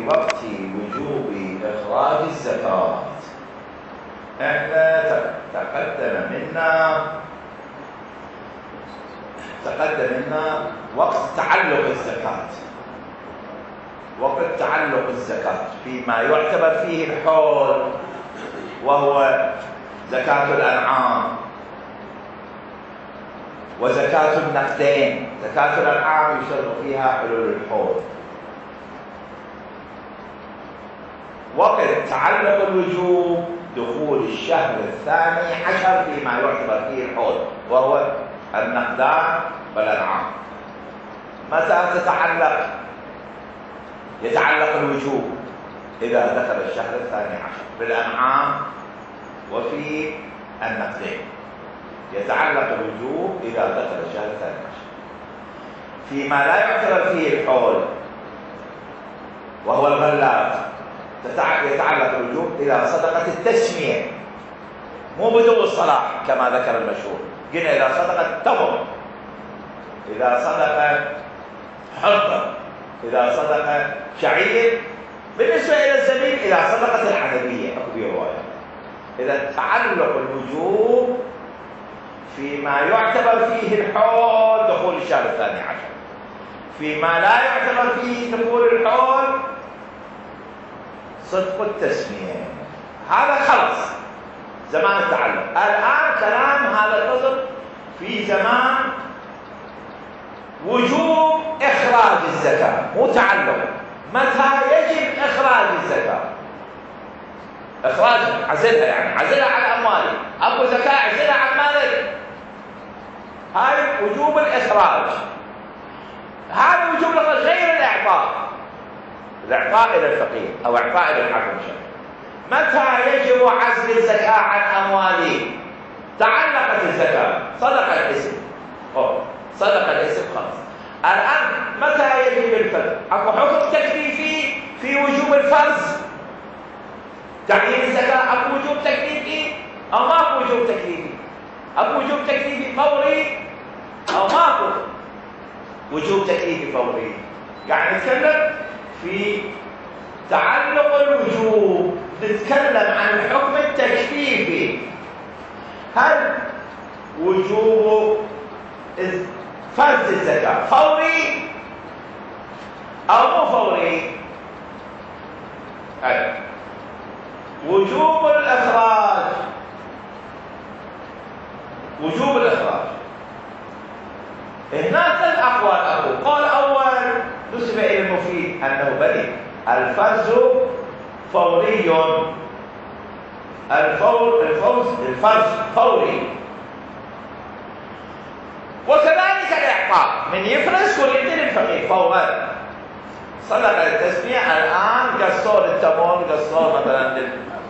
وقت وجوب إخراج الزكاة. احنا تقدم منا وقت تعلق الزكاة، وقت تعلق الزكاة فيما يعتبر فيه الحول، وهو زكاة الأنعام وزكاة النقدين. زكاة الأنعام يشترط فيها حلول الحول. وقت تعلق الوجوب دخول الشهر الثاني عشر فيما يعتبر فيه الحول، وهو النقدان والأنعام. متى يتعلق الوجوب؟ إذا دخل الشهر الثاني عشر بالأنعام وفي النقدين. يتعلق الوجوب إذا دخل الشهر الثاني عشر. فيما لا يعتبر فيه الحول وهو الغلات يتعلق الوجوب إذا صدقت التسمية، مو بدو الصلاح كما ذكر المشهور. قلنا إذا صدقت التمر، إذا صدق حنطة، إذا صدق شعير. بالنسبة إلى الزبيب إذا صدقت العنبية، أكو في رواية. إذا تعلق الوجوب فيما يعتبر فيه الحول دخول الشهر الثاني عشر. فيما لا يعتبر فيه دخول الحول صدق التسمية. هذا خلص زمان التعلق. الآن كلام هذا الفصل في زمان وجوب إخراج الزكاة، مو تعلق. متى يجب إخراج الزكاة؟ إخراجها، عزلها، يعني عزلها عن أموالي. أبو زكاة عزلها عن مالك. هاي وجوب الإخراج. هذا وجوب الإخراج غير الإعطاء. الإعطاء إلى الفقير أو إعطاء إلى الحاكم الشرعي. متى يجب عزل الزكاة عن أموالي؟ تعلقت الزكاة، صدق الاسم، صدق الاسم خلاص. الآن متى يجب الفرز؟ أكو حكم تكليفي في وجوب الفرز تعيين الزكاة؟ أكو وجوب تكليفي أو ماكو وجوب تكليفي؟ أكو وجوب تكليفي فوري أو ماكو وجوب تكليفي فوري؟ يعني نتكلم في تعلق الوجوب، نتكلم عن الحكم التكليفي. هل وجوب فرز الزكاة فوري أو مو فوري؟ وجوب الإخراج. وجوب الإخراج هنا ثلاث أقوال. قول أول نسب إلى المفيد أنه بديهي، الفرز فوري. الفرز فوري، وكذلك الإعطاء من يفرز ويعطي للفقير فورا. صدق التسمية. الآن قصور التمر، قصور مثلا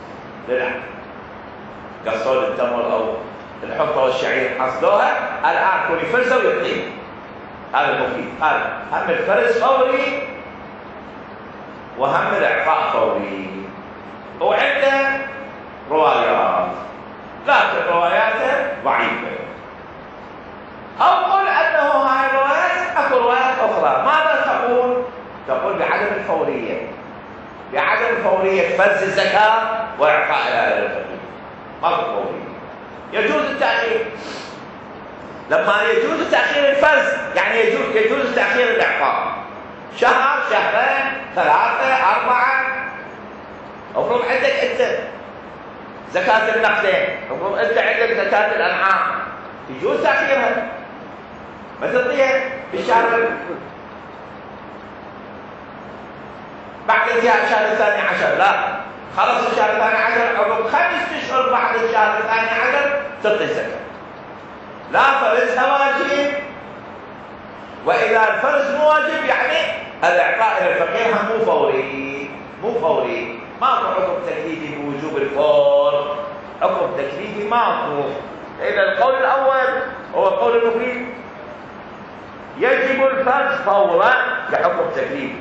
قصور التمر أو الحنطة والشعير حصلوها، الآن كل يفرزه ويعطيه. هذا المفيد. هذا هم الفرز فوري وهم الإعطاء فوري. وعنده روايات لكن رواياته ضعيفة. أو قل أنه هاي الروايات أكو روايات أخرى. ماذا تقول؟ تقول بعدم الفورية، بعدم فورية فرز الزكاة وإعطائها إلى الفقير. ماكو فورية. يجوز التأخير. لما يجوز تأخير الفرز يعني يجوز تأخير الإعطاء شهر، شهرين، ثلاثة، أربعة. المفروض عندك أنت زكاة النقدين، المفروض أنت عندك زكاة الأنعام، يجوز تأخيرها، ما تعطيها بالشهر بعد انتهاء الشهر الثاني عشر. لا، خلص الشهر الثاني عشر عقب 5 أشهر بعد الشهر الثاني عشر تعطي الزكاة. لا فرزها واجب، وإذا الفرز مو واجب يعني الإعطاء إلى الفقير مو فوري. مو فوري. ماكو حكم تكليفي بوجوب الفور، حكم تكليفي ماكو. إذا القول الأول هو قول المفيد، يجب الفرز فورا كحكم تكليفي،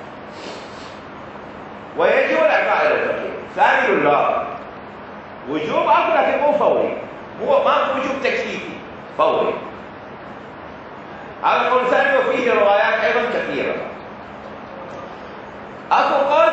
ويجب الإعطاء إلى الفقير. ثاني لا، وجوب أكو لكن مو فوري، ماكو وجوب تكليفي فوري. هذا القول الثاني وفيه روايات أيضا كثيرة. أكو قول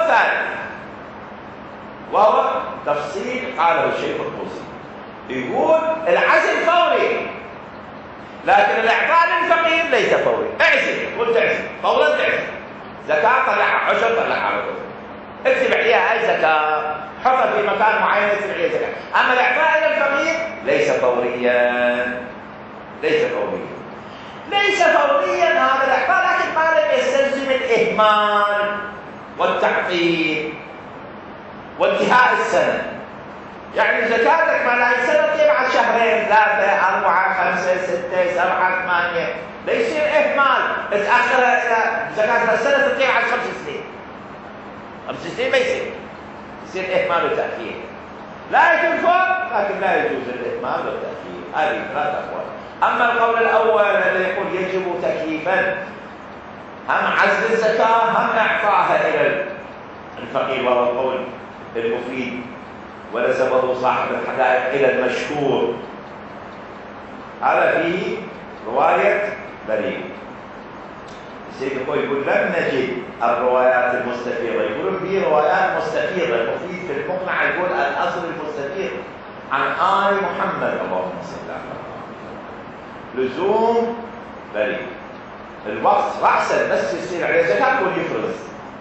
وهو تفصيل قاله الشيخ الطوسي، يقول العزل فوري، لكن الإعطاء للفقير ليس فوري. اعزل، قلت اعزل فورا، تعزل زكاة طلعها عشر، طلعها على طول، اكتب عليها هاي زكاة، حطها في مكان معين اكتب عليها زكاة. أما الإعطاء إلى الفقير ليس فوريا، ليس فوريا، ليس فوريا هذا الإعطاء، لكن ما لم يستلزم الإهمال والتعطيل وانتهاء السنة. يعني زكاتك ما لا سنة بعد شهرين، 3 4 5 6 7 8، لا يصير إهمال تأخرها إلى زكاة السنة تطير على 5 سنين. 5 سنين ما يصير، يصير إهمال وتأخير. لا يجوز فوق، لكن لا يجوز الإهمال والتأخير. هذه 3 أقوال. أما القول الأول الذي يقول يجب تكليفا، هم عزل الزكاة هم إعطائها إلى الفقير، وهو القول المفيد ونسبه صاحب الحدائق إلى المشهور، هذا فيه رواية بريء. السيد يقول لم نجد الروايات المستفيضة، يقولون فيه روايات مستفيضة. المفيد في المقنع يقول الأصل المستفيض عن آل محمد اللهم صل على محمد، لزوم بريء الوقت رأسا بس يصير عليه زكاة ويفرز.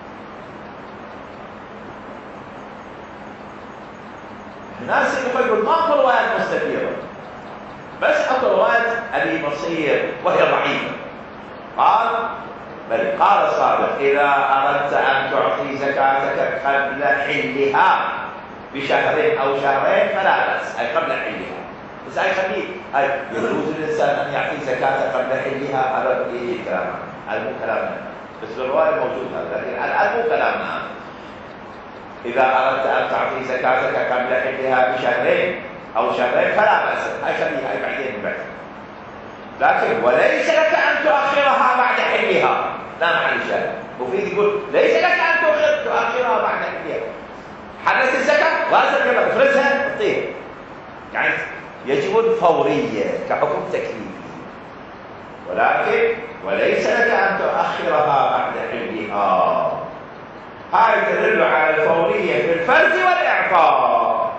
الناس يقول ماكو روايات مستفيضة، بس اكو رواية ابي بصير وهي ضعيفة. قال بل قال الصادق إذا أردت أن تعطي زكاتك قبل حلها بشهر أو شهرين فلا بأس، أي قبل حلها. بس أي خليه أي يجوز الإنسان أن يعطي زكاته قبل حلها، هذا إيه الكلام؟ هذا مو كلامنا، بس بالرواية موجود هذا، لكن هذا مو كلامنا. إذا أردت أن تعطي زكاتك قبل حلها بشهرين أو شهرين فلا بأس، أي خليه أي بعدين بعد. لكن وليس لك أن تؤخرها بعد حلها، لا محل الشاهد. وفيه يقول ليس لك أن تؤخرها بعد حلها. حلت الزكاة لازم يلا افرزها تطير، يعني يجب الفورية كحكم تكليفي، ولكن وليس لك أن تؤخرها بعد حلها. هاي تدل على الفورية في الفرز والإعطاء،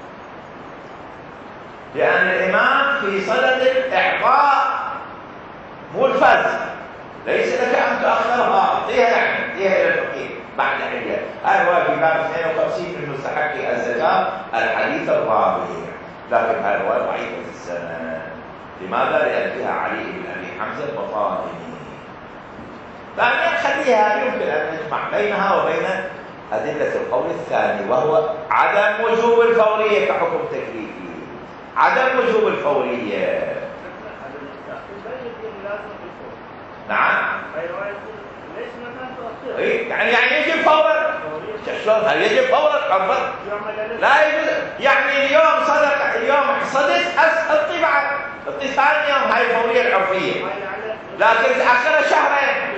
لأن الإمام في صدد الإعطاء مو الفرز. ليس لك أن تؤخرها، اعطيها يعني اعطيها إلى الفقير بعد حلها. هذا هو في باب 52 من مستحق الزكاة الحديث الرابع، لكن هذا هو ضعيف في السنة. لماذا؟ لأن فيها علي بن أبي حمزة البطاني. ثانيا خليها يمكن أن نجمع بينها وبين أدلة القول الثاني، وهو عدم وجوب الفورية كحكم تكليفي. عدم وجوب الفورية. نعم. يعني يجب فورا. شلون؟ هل يجب فورا؟ لا يجوز. يعني اليوم صدق، اليوم صدق اعطي بعد، اعطي ثاني يوم، هاي الفورية العرفية. لكن تأخرها شهرين.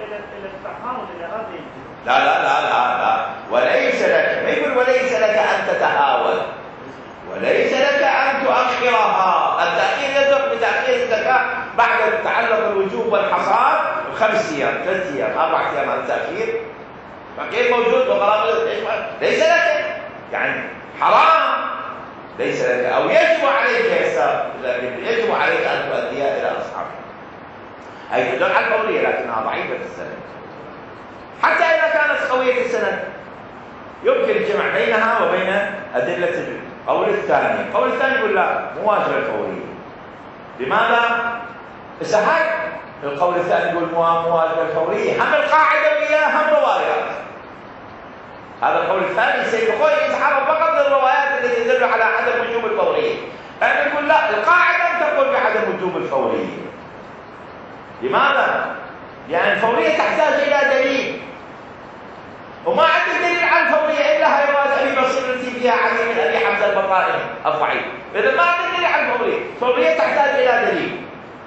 لا لا لا لا لا، وليس لك، ما يقول وليس لك أن تتهاون، وليس لك أن تؤخرها. التأخير يدرك بتأخير الزكاة بعد تعلق الوجوب والحصاد 5 أيام 3 أيام 4 أيام. هذا التأخير فقير موجود وغرامة ليس لك، يعني حرام ليس لك، أو يجب عليك يا أستاذ، يجب عليك أن تؤديها إلى أصحابها. هي تدل على الفورية لكنها ضعيفة في السند، حتى إذا كانت قوية السند يمكن الجمع بينها وبين أدلة القول الثاني. القول الثاني يقول لا، مو واجب الفورية. لماذا؟ هاي القول الثاني يقول مو واجب الفورية، هم القاعدة وياه هم روايات. هذا القول الثاني السيد الخوي يتعرض فقط للروايات التي تدل على عدم وجوب الفورية. يعني يقول لا، القاعدة تقول بعدم وجوب الفورية. لماذا؟ يعني الفورية تحتاج إلى دليل، وما عندك دليل على الفورية إلا هاي رواية أبي بصير التي فيها علي بن أبي حمزة البطائني الضعيف. إذا ما عندك دليل على الفورية، الفورية تحتاج إلى دليل.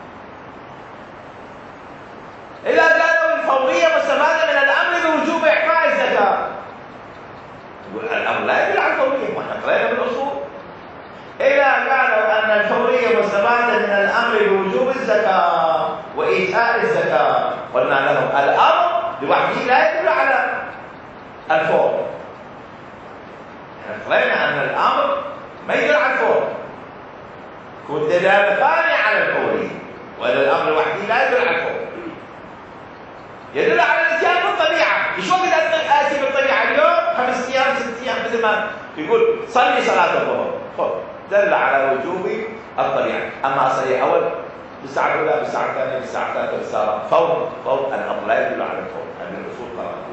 إذا قالوا الفورية مستفادة من الأمر بوجوب إعطاء الزكاة، يقول الأمر لا يدل على الفورية، ما احنا قرينا بالأصول. إذا قالوا أن الفورية مستفادة من الأمر بوجوب الزكاة وإيتاء الزكاة، قلنا لهم الأمر لوحده لا يدل على الفور. قرينا أن الأمر ما يدل على الفور، يكون دلالة ثانية على الفورية، وإذا الأمر وحده لا يدل على الفور، يدل على الاتيان بالطبيعة. إيش وقت آتي بالطبيعة اليوم؟ 5 أيام 6 أيام، مثل ما يقول صلي صلاة الظهر، خذ دل على وجوب الطبيعة. أما أصلي أول بالساعة الأولى بالساعة الثانية بالساعة الثالثة بالساعة فور الأمر لا يدل على الفور، لأن الأصول قرأت.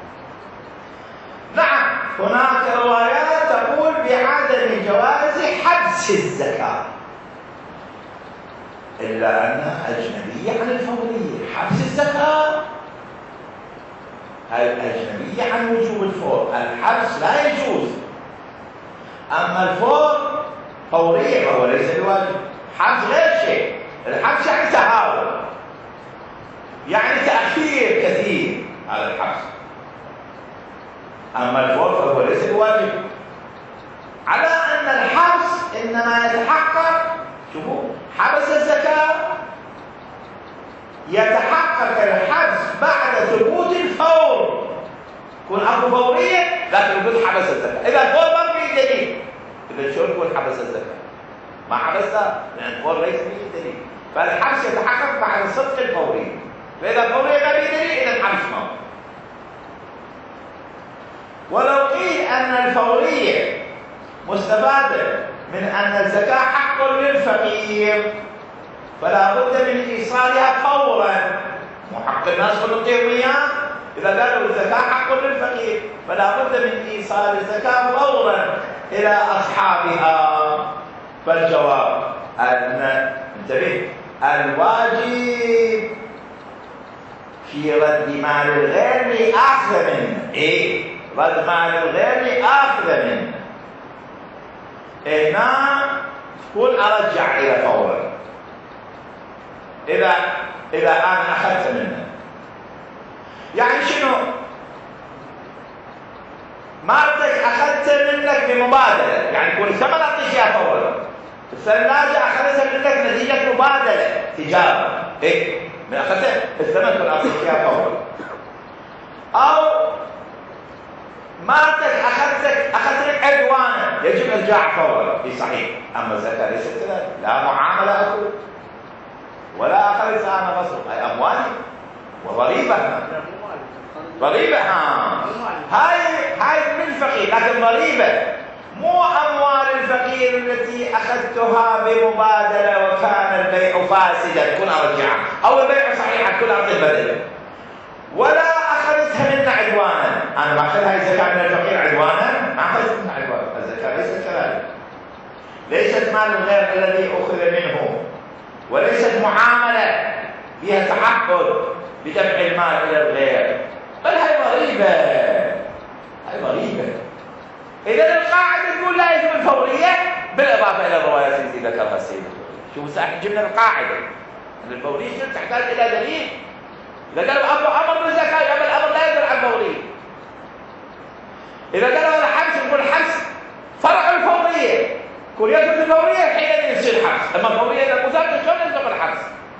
نعم هناك روايات تقول بعدم جواز حبس الزكاة، إلا أنها أجنبية عن الفورية. حبس الزكاة هي أجنبية عن وجوب الفور، الحبس لا يجوز. أما الفور فورية وهو ليس بواجب، حبس غير شيء. الحبس يعني تهاون، يعني تأخير كثير على الحبس. أما الفور فهو ليس بواجب، على أن الحبس إنما يتحقق، شوفوا حبس الزكاة يتحقق الحبس بعد ثبوت الفور، يكون أكو فورية لكن يقول حبس الزكاة. إذا الفور ما فيه دليل، إذا شلون يقول حبس الزكاة؟ ما حبسها لأن الفور ليس فيه دليل، فالحبس يتحقق بعد صدق الفورية. فإذا الفورية ما فيه دليل إذا الحبس ما هو. ولو قيل أن الفورية مستفادة من أن الزكاة حق للفقير فلا بد من إيصالها فورا، مو حق الناس كلهم يعطيهم إياه. إذا قالوا الزكاة حق للفقير فلا بد من إيصال الزكاة فورا إلى أصحابها. فالجواب أن انتبه الواجب في رد مال الغير لآخذ منه. إيه؟ رد مال الغير لآخذ منه. هنا تقول أرجع إلى فورا إذا أنا أخذت منه. يعني شنو؟ مالتك أخذت منك بمبادلة، يعني يكون الثمن أعطيك إياه فورا. الثلاجة أخذتها منك نتيجة مبادلة تجارة، إيه؟ من أخذت الثمن كن أعطيك إياه فورا. أو مالتك أخذت لك عدوانا يجب إرجاع فورا، في صحيح. أما الزكاة ليست كذلك، لا معاملة أكو ولا أخذت أنا غصب، أي أموالي وضريبة. ضريبة هاي من الفقير، لكن ضريبة مو أموال الفقير التي أخذتها بمبادلة وكان البيع فاسدا كن أرجعها، أو البيع صحيحا كن أعطي البدل، ولا أخذتها منا عدوانا. أنا ما أخذها الزكاة من الفقير عدوانا، ما أخذت منها عدوانا. الزكاة ليست كذلك، ليست مال الغير الذي أخذ منه، وليست معاملة فيها تعهد بدفع المال إلى الغير، بل هي ضريبة. هي ضريبة. إذا القاعدة تقول لا يجب الفورية بالإضافة إلى الروايات التي ذكرها السيد. شوفوا ساحب جبنا القاعدة أن الفورية تحتاج إلى دليل. إذا قالوا أمر بالزكاة يبقى الأمر لا يدل على الفورية. إذا قالوا الحبس نقول الحبس فرع الفورية، كل يثبت الفورية حينئذ يصير الحبس. أما الفورية إذا مثبت شلون يصدق الحبس؟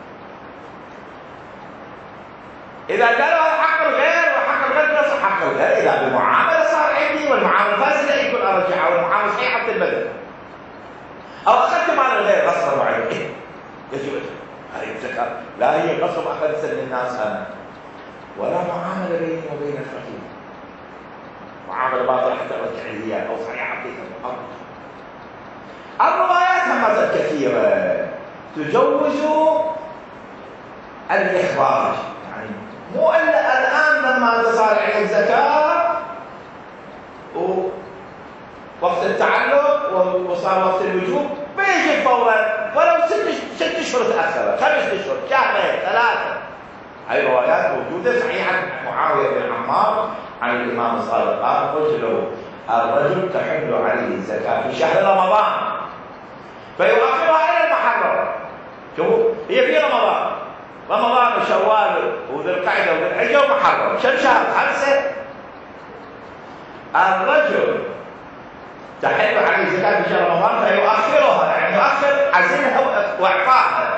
إذا قالوا حق الغير وحق الغير نصح حق الغير، إذا بالمعاملة صار عندي والمعاملة فاسدة يكون أرجعها، والمعاملة صحيحة البدل. أو أخذت مال الغير غصبا وعيدا، يجب هذه الزكاة لا هي غصب أخذت من الناس أنا، ولا معاملة بيني وبين الفقير، معاملة باطلة حتى أرجع لي إياها أو صحيحة حقيقة الأمر. الروايات همزت كثيرة تجوز الإخراج، يعني مو إلا الآن لما تصار عندك زكاة ووقت التعلق وصار وقت الوجوب بيجي فورا، ولو 6 أشهر تأخر، 5 أشهر، شهرين 3. هاي روايات موجودة صحيحة. معاوية بن عمار عن الإمام الصادق قال قلت له الرجل تحل عليه الزكاة في شهر رمضان فيؤخرها إلى المحرم. شوفوا هي في رمضان وشوال وذي القعدة وذي الحجة ومحرم، كم شهر؟ 5. الرجل تحل عليه الزكاة في شهر رمضان فيؤخرها، يعني يؤخر عزلها وإعطائها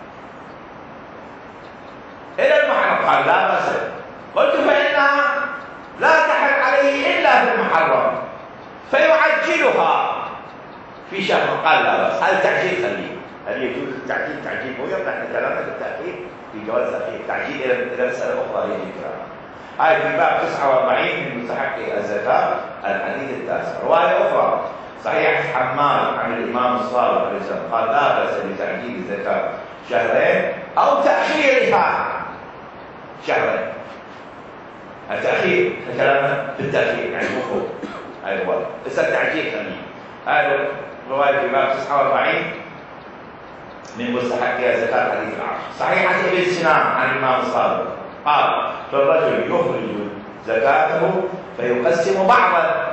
إلى المحرم. قال لا بأس. قلت فإنها لا تحل عليه إلا في المحرم، فيعجلها في شهر. قال لا بأس، هذا التعجيل خليه. هل يجوز التعجيل؟ تعجيل مهم. نحن كلامنا بالتأخير في جواز التأخير. تعجيل إلى مسألة أخرى هي الكلام. هاي في باب 49 من مستحق الزكاة الحديث التاسع. رواية أخرى صحيح حماد عن الإمام الصادق عليه السلام قال لا بأس بتعجيل الزكاة شهرين أو تأخيرها شهرين. التأخير كلامنا بالتأخير يعني المفروض. هاي الرواية بس التعجيل خليه. هذا رواية في باب 49 من مستحقها زكاة الحديث العاشر. صحيح ابن سنان عن الإمام الصادق قال فالرجل يخرج زكاته فيقسم بعضا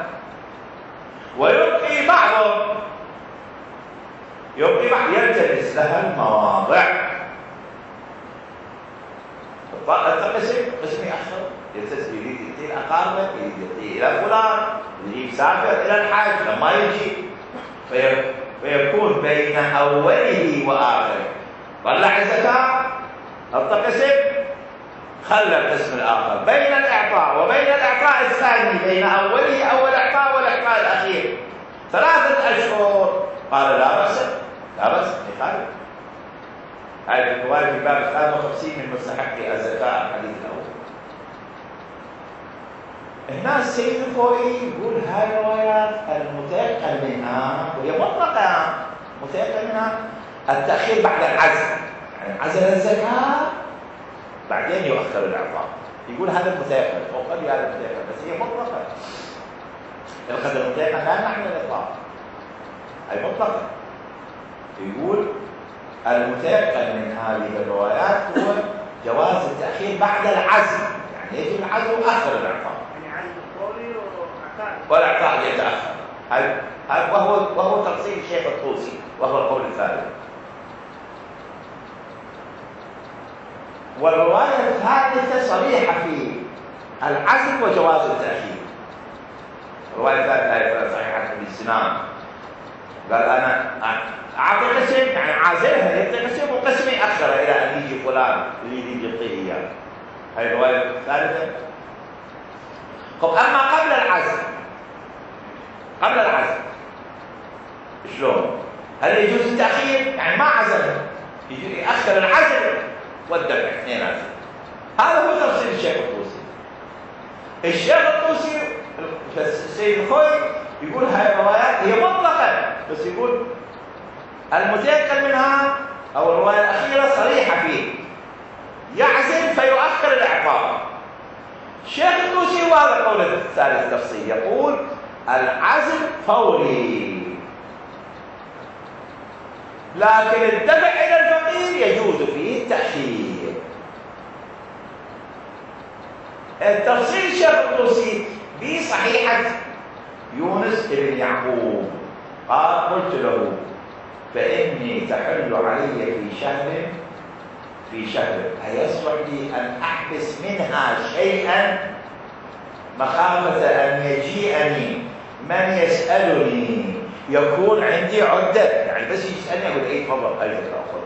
ويبقي بعضا، يلتمس لها المواضع. القسم قسم يأخر، يريد يعطي الأقارب، يريد يعطي إلى فلان، يريد يسافر إلى الحج لما يجي، فيكون بين أوله وآخره. طلع الزكاة القسم، خلى القسم الآخر بين الإعطاء وبين الإعطاء الثاني، بين أوله أول إعطاء والإعطاء الأخير 3 أشهر. قال لا بأس، لا بأس يخالف. هذه الرواية في باب 53 من مستحق الزكاة الحديث الأول. هنا السيد الخوئي يقول هاي الروايات المتيقن منها وهي مطلقة متيقن منها التأخير بعد العزل، يعني عزل الزكاة بعدين يؤخر الإعطاء. يقول هذا المتيقن، وقال لي هذا المتيقن بس هي مطلقة. القدر المتيقن لا نعني الإطلاق، هي مطلقة. يقول المتيقن من هذه الروايات هو جواز التأخير بعد العزل، يعني يجب العزل وآخر الإعطاء. والإعطاء يتأخر. وهو تفصيل الشيخ الطوسي وهو القول الثالث. والرواية الثالثة صريحة في العزل وجواز التأخير. الرواية الثالثة صحيحة في السنان، قال أنا أعطي قسم يعني عازلها، يعطي قسم وقسم يأخر إلى أن يجي فلان اللي يجي يعطيه إياه. هاي الرواية الثالثة. طب أما قبل العزل، قبل العزل شلون؟ هل يجوز التأخير؟ يعني ما عزل يجي يأخر العزل والدفع اثنينات. هذا هو تفسير الشيخ الطوسي. الشيخ الطوسي السيد الخوئي يقول هاي الروايات هي مطلقة، بس يقول المتيقن منها أو الرواية الأخيرة صريحة فيه يعزل فيؤخر الإعطاء. الشيخ الطوسي وهذا قول الثالث تفصيل يقول العزل فوري، لكن الدفع إلى الفقير يجوز فيه التأخير. التفصيل الشيخ الطوسي بصحيحة يونس بن يعقوب قال قلت له فإني تحل علي في شهر أيصلح لي أن أحبس منها شيئا مخافة أن يجيئني من يسألني يكون عندي عدة، يعني بس يسألني أقول أي تفضل أي تأخذ.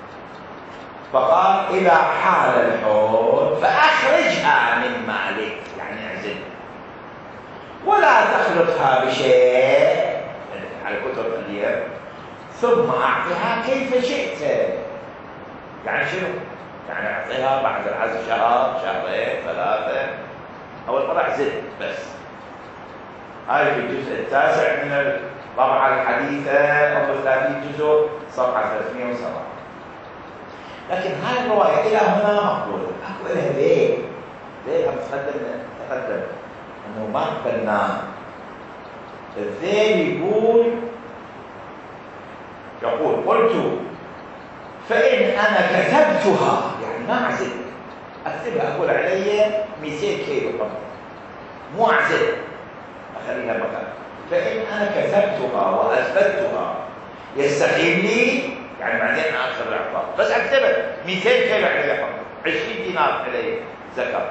فقال إذا حال الحول فأخرجها من مالك، يعني اعزلها ولا تخلطها بشيء على كتب اليوم ثم أعطيها كيف شئت. يعني شنو؟ يعني أعطيها بعد العزل شهر، شهرين، 3، أول مرة اعزل بس. هاي في الجزء التاسع من الطبعة الحديثة أو 30 جزء صفحة 307. لكن هاي الرواية إلى هنا مقبولة، أكو إلها ليه؟ ليه تقدم أنه ما قبلناه. الذيل يقول قلت فإن أنا كتبتها، يعني ما أعزل أكتبها أقول علي 200 كيلو قمر مو أعزل أخليها مكان. فإن أنا كتبتها وأثبتها يستقيم لي، يعني بعدين آخر الإعطاء بس أكتبها 200 كيلو علي قمر 20 دينار علي زكاة.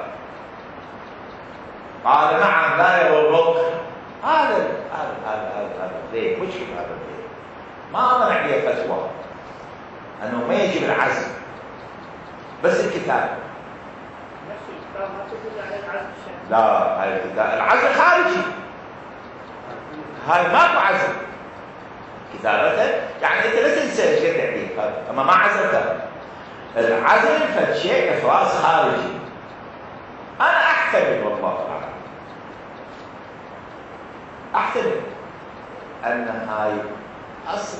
قال نعم لا يضرك. هذا ليه مشكلة؟ هذا ليه ما منع لي فتوى أنه ما يجب العزل بس الكتاب. نفس الكتاب ما تدل على العزل. لا هاي الكتاب العزل خارجي. هاي ماكو عزل كتابة، يعني انت لا تنسى ايش قد تعديل، اما ما عزلتها. العزل فد شيء افراز خارجي. انا احتمل والله اعلم، احتمل ان هاي اصل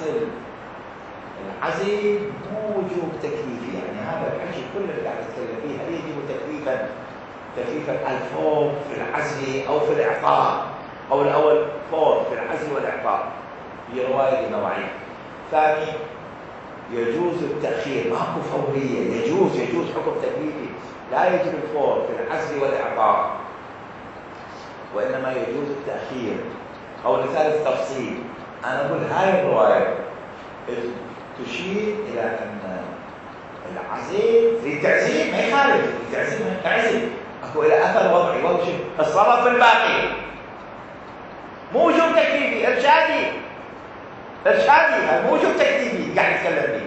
العزل مو وجوب تكليفي، يعني هذا الحكي كله اللي قاعد اتكلم فيه هل يجب تكليفا الفور في العزل او في الاعطاء، او الاول فور في العزل والاعطاء، هي روايه نوعين. ثاني يجوز التاخير، ماكو فوريه، يجوز حكم تكليفي، لا يجب الفور في العزل والاعطاء، وانما يجوز التاخير. او لثالث تفصيل، انا اقول هاي الروايه تشير الى ان العزل للتعزيم ما يخالف، التعزيم تعزل اكو الى اثر وضعي وهو شيء الصرف الباقي، مو وجوب تكليفي، ارشادي مو وجوب تكليفي قاعد نتكلم فيه.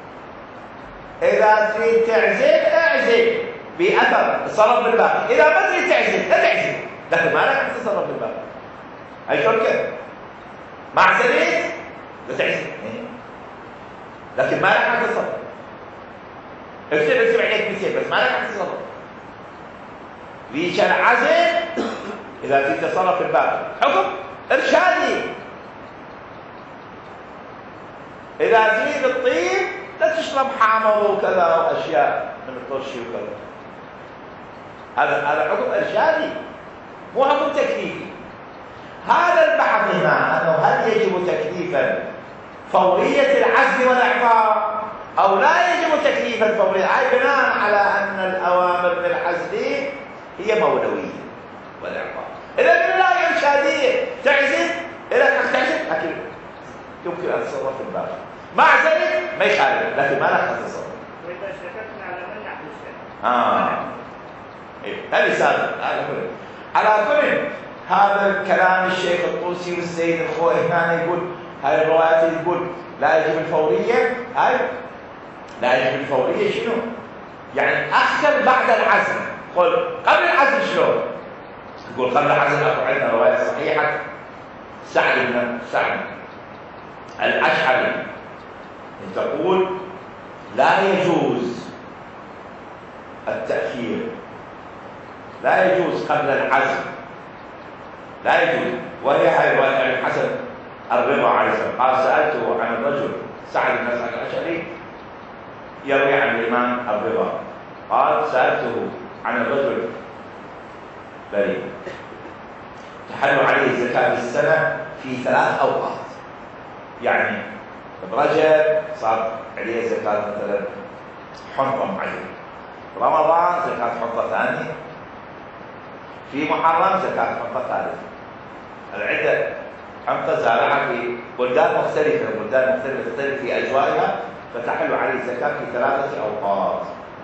اذا تريد تعزل اعزل باثر الصرف بالباقي، اذا ما تريد تعزل لا تعزل، لكن ما لك تصرف بالباقي. اي شلون كذا؟ ما عزلت لا تعزل، لكن ما لك حق تصرف. اكتب عليك مثال، بس ما لك حق تصرف. ليش العزل اذا تريد تصرف في الباقي حكم ارشادي. اذا تريد الطيب لا تشرب حامض وكذا واشياء من الطرشي وكذا، هذا حكم ارشادي مو حكم تكليفي. هذا البحث هنا انه هل يجب تكليفا فوريه العزل والاعطاء او لا يجب تكليفا فوريا، اي بناء على ان الاوامر بالعزل هي مولويه والاعطاء. اذا لا ارشاديه تعزل، اذا حق تعزل لكن يمكن ان تتصرف في الباقي، ما عزلت ما يخالف، لكن ما لك تصرف. واذا شككنا على من نحن هذه سابق. على كل هذا الكلام الشيخ الطوسي والسيد الخوئي هنا يقول هاي الروايات يقول لا يجب الفوريه، لا يجب الفوريه شنو؟ يعني اخر بعد العزل. قل قبل العزل شلون؟ يقول قبل العزل اكو عندنا روايه صحيحه سعد الاشعري تقول لا يجوز التاخير، لا يجوز قبل العزل، لا يجوز. وهي هاي روايه الحسن الرضا عليه السلام قال سالته عن الرجل سعد بن الاشعري يروي عن الامام الرضا قال سالته عن الرجل بريء تحل عليه زكاه السنه في 3 اوقات، يعني برجب صار عليه زكاه مثلا حنطه معينه، رمضان زكاه حنطه ثانيه، في محرم زكاه حنطه ثالثه. العده حنطه زارعها في بلدان مختلفه تختلف في اجوائها، فتحل عليه زكاه في 3 اوقات.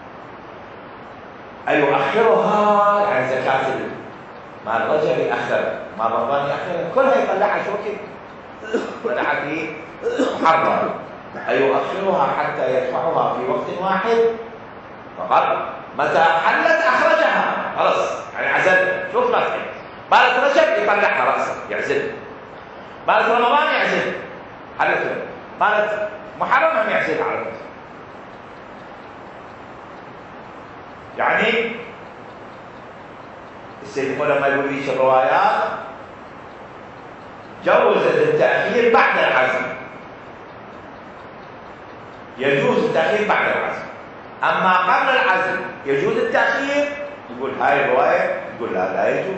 أي يؤخرها يعني زكاه مال رجب يأخر، مال رمضان يأخر، كلها يطلعها شو كده طلعها في محرم. أي يؤخرها حتى يدفعها في وقت واحد فقط. متى حلت أخرجها خلاص، يعني عزل. شوف مثلا مالت رجب يطلعها رأسا يعزل، مالت رمضان يعزل حلت، مالت محرم هم يعزلها على رأسا. يعني السيد لما يقول ليش الروايات جوزت التأخير بعد العزم، يجوز التأخير بعد العزم. أما قبل العزم يجوز التأخير، يقول هاي الرواية يقول لا يجوز.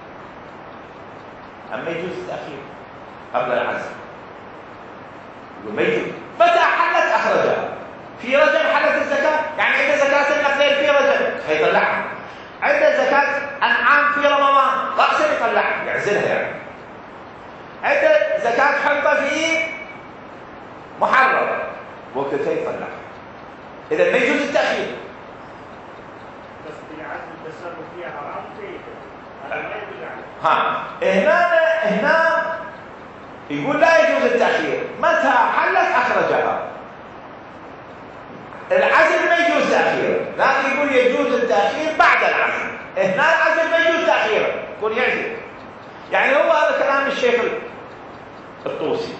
أما يجوز التأخير قبل العزم يقول ما يجوز. متى حلت أخرجها؟ في رجب حلت الزكاة، يعني عنده زكاة النقدين في رجب هيطلعها، عنده زكاة أنعام في رمضان رأسا يطلعها يعزلها، يعني عنده زكاة حنطة في محرم وقتها يطلعها. إذا ما يجوز التأخير. بس بالعزم التصرف فيها حرام شيء هذا ما يدل عليه. هنا يقول لا يجوز التأخير. متى حلت أخرجها؟ العزل ما يجوز تأخيره، لكن يقول يجوز التأخير بعد العزل. هنا العزل ما يجوز تأخيره، يقول يعزل. يعني هو هذا كلام الشيخ الطوسي.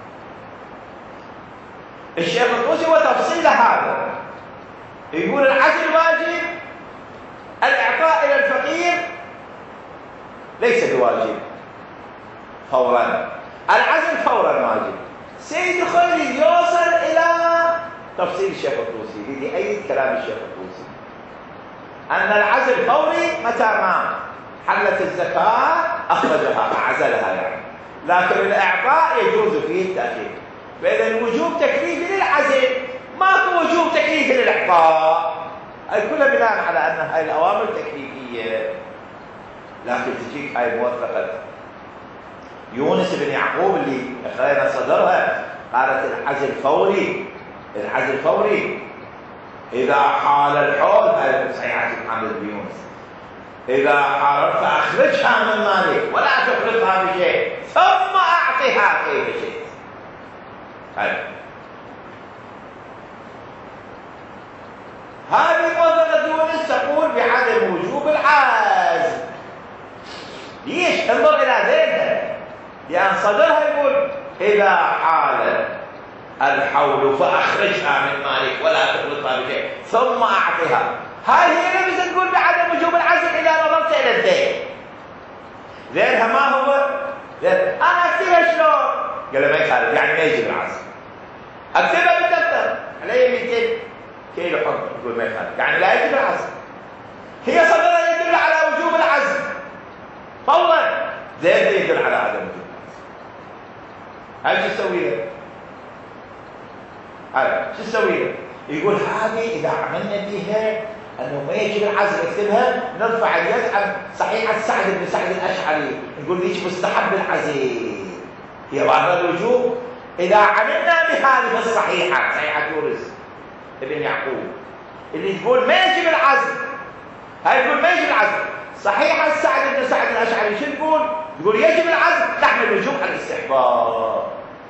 الشيخ الطوسي وتفصيل هذا يقول العزل واجب، الإعطاء إلى الفقير ليس بواجب فورا، العزل فورا واجب. سيد الخوئيني يوصل إلى تفصيل الشيخ الطوسي لأيد كلام الشيخ الطوسي أن العزل فوري متى ما حلت الزكاة أخرجها أعزلها يعني، لكن الإعطاء يجوز فيه التأخير. فإذا الوجوب تكليفي للعزل، ماكو وجوب تكليفي للإعطاء، كلها بناء على أن هاي الأوامر تكليفية. لكن تجيك هاي موثقة يونس بن يعقوب اللي خلينا صدرها، قالت العزل فوري، العزل فوري إذا حال الحول، هاي صحيحة محمد بن يونس، إذا حاربت فأخرجها من مالك ولا تخلطها بشيء ثم أعطها كيف شئت. هذه موثقة يونس تقول بعدم وجوب العزل. ليش؟ انظر إلى ذلك، لأن صدرها يقول إذا حال الحول فأخرجها من مالك ولا تخلطها بشيء ثم أعطها. هاي هي نفس تقول بعدم وجوب العزل إذا نظرت إلى الدين. ذينها ما هو؟ أنا أكتبها شلون؟ قال ما يخالف، يعني ما يجب العزل. أكتبها بالدفتر علي 200 كيلو حب، يقول ما يخالف، يعني لا يجب العزل. هي صدرها يدل على وجوب العزل فورا، زين يدل على عدم وجوب العزل. هاي شو تسوي له؟ هاي شو تسوي له؟ يقول هذه إذا عملنا بها أنه ما يجب العزل اكتبها، نرفع اليد عن صحيحة سعد بن سعد الأشعري، نقول ليش مستحب العزل، هي بعد الوجوب إذا عملنا بهذه الصحيحة، صحيحة يونس ابن يعقوب اللي تقول ما يجب العزل، هاي تقول ما يجب العزل. صحيحة سعد بن سعد الأشعري شو تقول؟ تقول يجب العزل، تحمل الوجوب على الاستحباب.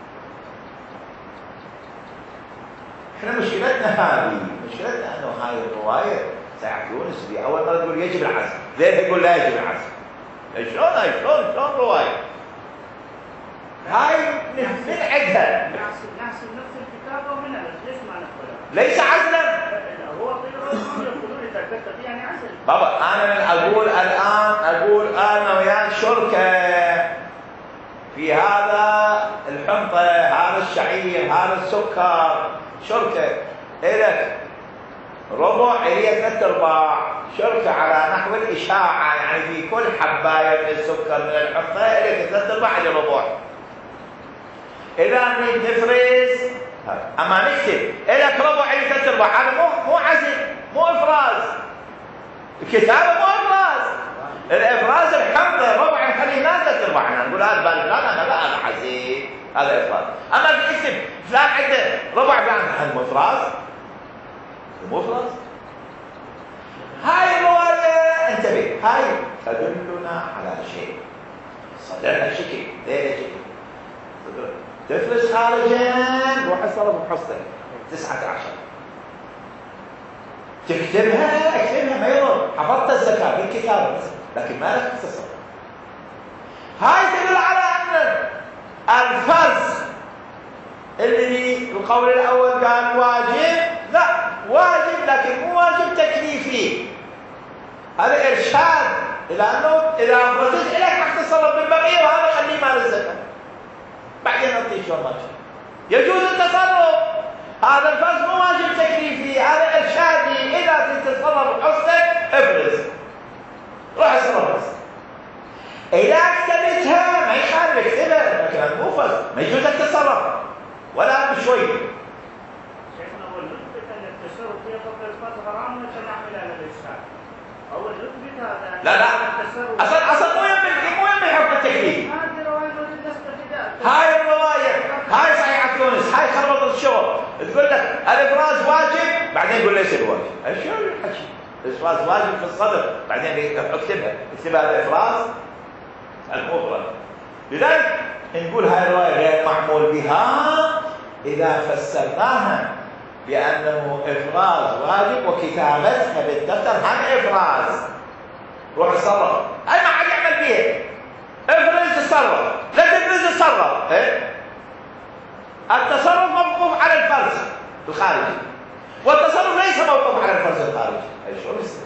احنا مشكلتنا هذه، مشكلتنا انه هاي الروايه ساعة يونس دي اول مره تقول يجب العزل، زين يقول لا يجب العزل. شلون روايه؟ هاي نبعدها. نحسب نفس الكتاب ومن ليش ما نقولها؟ ليس عزلا. هو يقولون اذا كتب يعني عزل. بابا انا اقول انا وياك شركه في هذا الحنطه، هذا الشعير، هذا السكر، شركة إلك ربع إلي 3/4، شركة على نحو الإشاعة، يعني في كل حباية من السكر من الحنطة إلك 3/4 إلى ربع. إذا نريد نفرز أما نكتب إلك ربع إلي 3/4، هذا مو عزل، مو إفراز، الكتابة مو إفراز. الإفراز الحنطة ربع نخليه هناك 3/4، احنا نقول هذا بالفلان لا هذا عزل، هذا إفراز. أما تكتب فلان عنده ربع فلان، هذا مو إفراز، مو إفراز. هاي الرواية انتبه، هاي تدلنا على شيء، صدرها شكل، ليلة شكل، تفلس خارجا روح الصرف وحصتها 19 اكتبها ما يضر، حفظت الزكاة بالكتابة لكن ما لك تصرف. هاي تدل على أن الفرز اللي القول الأول قال واجب، لا واجب لكن مو واجب تكليفي، هذا إرشاد إلى أنه إذا فرزت إليك حق تصرف بالبقية وهذا خليه مال الزكاة بعدين أعطيه شو ما يجوز التصرف. هذا الفرز مو واجب تكليفي، هذا إرشادي، إذا تتصرف حصتك افرز، روح اصرف. إذا كتبتها ما يخالف اكتبها، لكن مو فرز ما يجوز التصرف ولا بشوي. شيخنا هو نثبت ان التصرف فيها قبل الفرز حرام ونحمل على الإرشاد، أو نثبت هذا لا اصلا مو يم الحكم التكليفي. هاي الروايه هاي صحيحه يونس، هاي خربط الشغل، تقول لك الافراز واجب بعدين يقول ليس الواجب. شو الحكي؟ الافراز واجب في الصدر بعدين اكتبها الافراز المفرد. لذلك نقول هاي الروايه غير معمول بها اذا فسرناها بانه افراز واجب وكتابتها بالدفتر هم افراز. روح اتصرف، اي ما حد يعمل بيها، افرز تصرف، لا تفرز تصرف، التصرف موقوف على الفرز الخارجي، والتصرف ليس موقوف على الفرز الخارجي. اي شلون يصير؟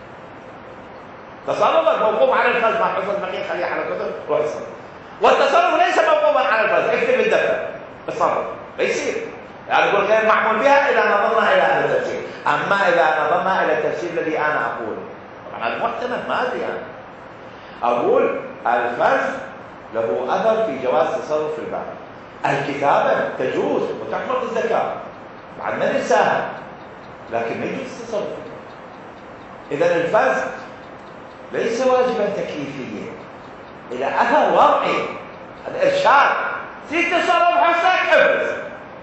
تصرفك موقوف على الفرز، ما حصل بقيه خليه على كتب روح يصير، والتصرف ليس موقوفا على الفرز. اكتب الدفتر التصرف لا يصير، يعني يقول غير معمول بها اذا نظرنا الى هذا التفسير. اما اذا نظرنا الى التفسير الذي انا اقوله، طبعا هذا محتمل ما ادري انا. اقول الفرز له اثر في جواز تصرف في الباب. الكتابه تجوز وتحفظ الزكاه، بعد ما ننساها، لكن ما يجوز التصرف. اذا الفرز ليس واجبا تكليفيا، الى اثر وضعي، الارشاد. تريد تصرف حصلك حفظ،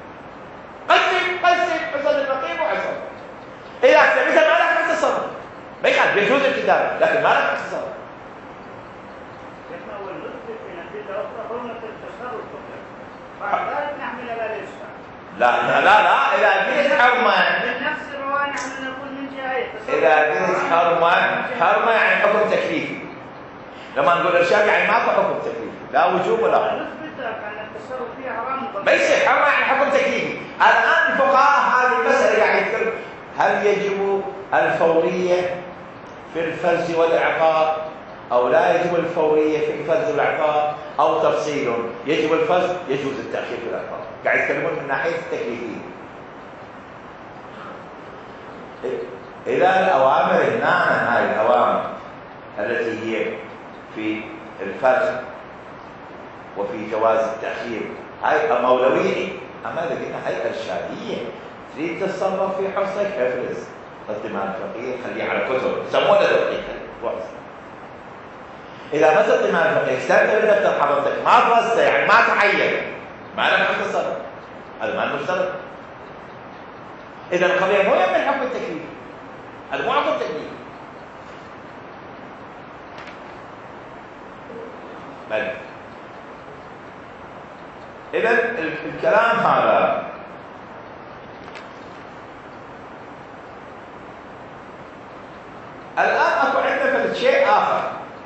قسم حصل النقيب وحصل. اذا اكتبتها ما لك حق تصرف، ما يخالف يجوز الكتابه، لكن ما لك حق تصرف. شيخنا اول نثبت في الادله اخرى حرمه التصرف فقط، بعد ذلك نحمل على الاشكال. لا اذا قلت حرمه من نفس الروايه نحن نقول من جهه اذا قلت حرمه يعني حكم تكليفي. لما نقول ارشاد يعني ماكو حكم تكليفي، لا وجوب ولا نثبت ان التصرف فيها حرام. ما يصير حرمه يعني حكم تكليفي. الان الفقهاء هذه المساله قاعد يذكر هل يجب الفوريه في الفرز والاعطاء او لا يجب الفوريه في الفرز والاعطاء، او تفصيل يجب الفرز يجوز التاخير في الاعطاء. قاعد يتكلمون من ناحيه التكليفيه. اذا الاوامر هنا هاي الاوامر التي هي في الفرز وفي جواز التاخير هاي مولويه، اما اذا قلنا هاي ارشاديه، تريد تتصرف في حصتك افرز الضمان الفقهي خليه على كتب يسمونه تدقيق. اذا ما الضمان الفقهي استخدم دفتر حضرتك ما درسته يعني ما تعين، ما لك حق تصرف، هذا ما المفترض. اذا القضيه مو يم الحكم التكليفي، هذا مو حكم تكليفي. بل اذا الكلام هذا الان اكو عندنا شيء اخر.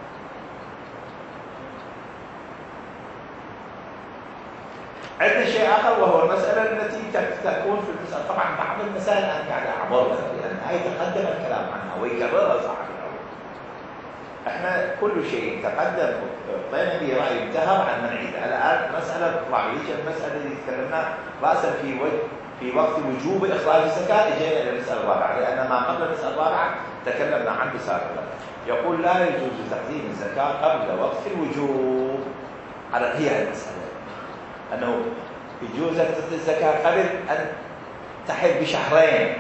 عندنا شيء اخر وهو المساله التي تكون في المسألة. طبعا بعض المسائل انا قاعد اعبرها لان هي تقدم الكلام عنها ويكررها صاحب العلم. احنا كل شيء تقدم طينا به راي انتهى عن منعيده. الان مساله تطلع ليش المساله اللي تكلمنا راسا في وقت وجوب اخراج الزكاه اجينا الى المساله الرابعه، لان ما قبل المساله الرابعه تكلمنا عنه سابقا. يقول لا يجوز تقديم الزكاه قبل وقت الوجوب. هي المساله انه يجوز تعطي الزكاه قبل ان تحل بشهرين،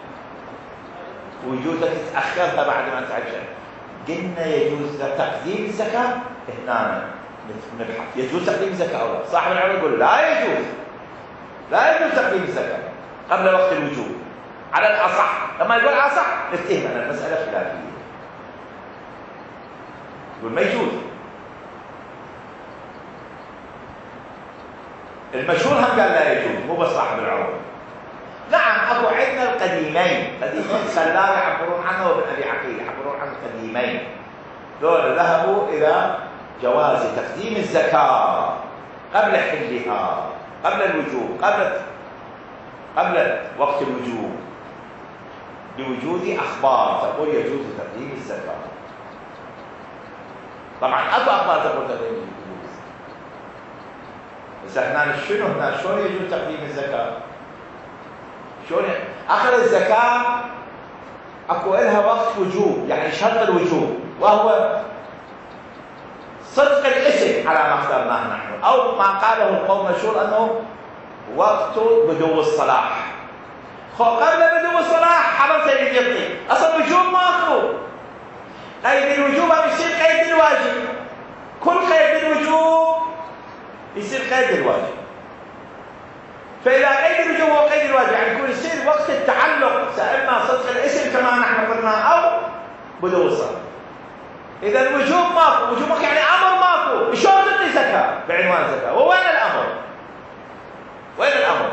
ويجوز تتاخرها بعد ما تحل شهر. قلنا يجوز تقديم الزكاه هنا نبحث يجوز تقديم الزكاه او لا. صاحب العلم يقول لا يجوز تقديم الزكاه قبل وقت الوجوب على الاصح. لما يقول اصح نتهم ان المساله خلافيه، يقول ما يجوز. المشهور هم قال لا يجوز، مو بس صاحب العروض. نعم اكو عندنا القديمين سلام يعبرون عنه وابن ابي عقيل يعبرون عنه القديمين، دول ذهبوا الى جواز تقديم الزكاه قبل حلها، قبل الوجوب، قبل وقت الوجوب، بوجود اخبار تقول يجوز تقديم الزكاه. طبعا اكو اخبار تقول تقديم الزكاه، بس احنا شلون يجوز تقديم الزكاه؟ شلون اخذ الزكاه اكو لها وقت وجوب، يعني شرط الوجوب، وهو صدق الاسم على ما اخترناه نحن، او ما قاله القوم مشهور انه وقت بدو الصلاح. قبل بدو الصلاح حضرت اللي يعطي اصلا وجوب ماكو. قيد الوجوب يصير قيد الواجب، كل قيد الوجوب يصير قيد الواجب. فاذا قيد الوجوب هو قيد الواجب يعني يكون يصير وقت التعلق اما صدق الاسم كما نحن قلنا او بدو الصلاح. اذا الوجوب ماكو، وجوبك يعني امر ماكو، شلون تعطي زكاه بعنوان زكاه؟ ووين الامر؟ وين الامر؟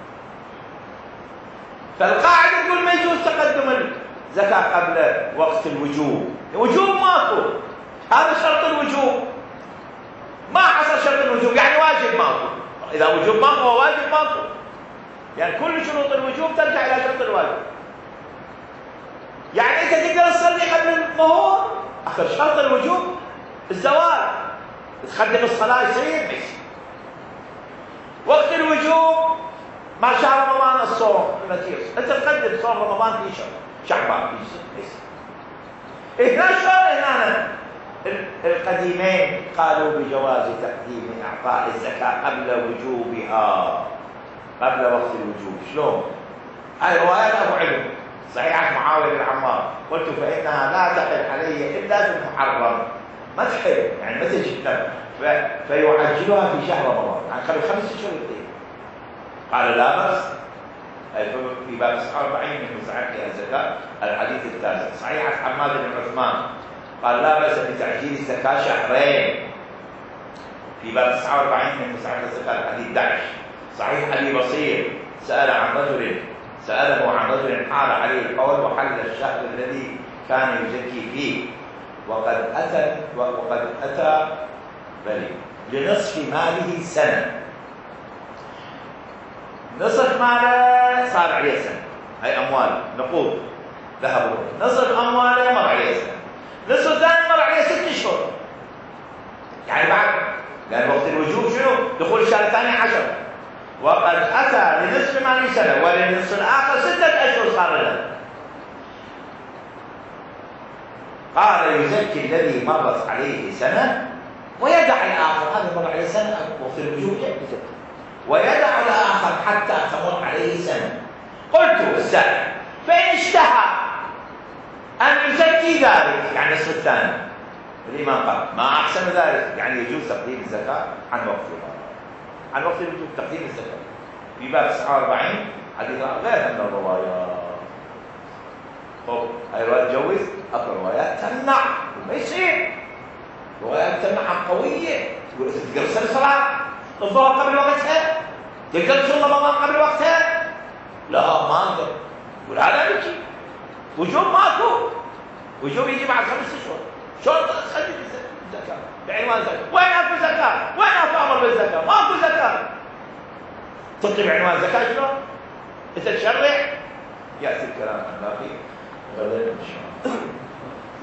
فالقاعده تقول ما يجوز تقدم الزكاه قبل وقت الوجوب، وجوب ماكو، هذا شرط الوجوب. ما حصل شرط الوجوب يعني واجب ماكو. إذا وجوب ماكو وواجب ماكو، يعني كل شروط الوجوب ترجع إلى شرط الواجب. يعني أنت تقدر تصلي قبل الظهور، آخر شرط الوجوب الزواج، تقدم الصلاة يصير بس. وقت الوجوب ما شهر رمضان الصوم المتير، أنت تقدم صوم رمضان في شعبان في بس. هنا شلون هنا القديمين قالوا بجواز تقديم إعطاء الزكاة قبل وجوبها، قبل وقت الوجوب. شلون؟ هاي روايات أبو علم صحيحة معاوية بن عمار، قلت فإنها لا تحل علي إلا في المحرم، ما تحل يعني ما تجي فيعجلها في شهر رمضان، يعني قبل 5 أشهر يقضي. قال لا بأس، في باب 49 من مساعدة الزكاة الحديث التاسع، صحيحة حماد بن عثمان قال لا بأس بتعجيل الزكاة شهرين، في باب 49 من مساعدة الزكاة الحديث 11. صحيح أبي بصير سأله عن رجل حال عليه القول وحل الشهر الذي كان يزكي فيه وقد أتى لنصف ماله سنة، نصف ماله صار عليه سنة، هاي أموال نقود ذهب، نصف أمواله مر عليه سنة، نصف الثاني مر عليه 6 أشهر، يعني بعد، لأن وقت الوجوب شنو؟ دخول الشهر الثاني 10، وقد أتى لنصف ماله سنة وللنصف الآخر 6 أشهر صار له. قال يزكي الذي مرت عليه سنة ويدع الآخر، هذا مر عليه سنة وقت الوجوب يزكي، ويدع الآخر حتى تمر عليه سنة. قلت السائل فإن اشتهى أن يزكي ذلك، يعني النصف الثاني، الإمام قال ما أحسن ذلك، يعني يجوز تقديم الزكاة عن وقتها، عن وقت الوجوب تقديم الزكاة، في باب 49 حديث غير من الروايات. طب هاي روايات تجوز، أكو روايات تمنع وما يصير، روايات تمنع قوية، تقول تقدر تصلي صلاة الظهر قبل وقتها، تقدر تصلي رمضان قبل وقتها، لا ما أقدر، يقول هذا يجي وجوب ماكو، وجوب يجي بعد 5 أشهر، شلون تخلي الزكاة بعنوان زكاة؟ وين اكو زكاة؟ وين اكو امر بالزكاة؟ ماكو زكاة، تطلب عنوان زكاة شلون؟ انت تشرع؟ ياتي الكلام عن باقي غدا ان شاء الله.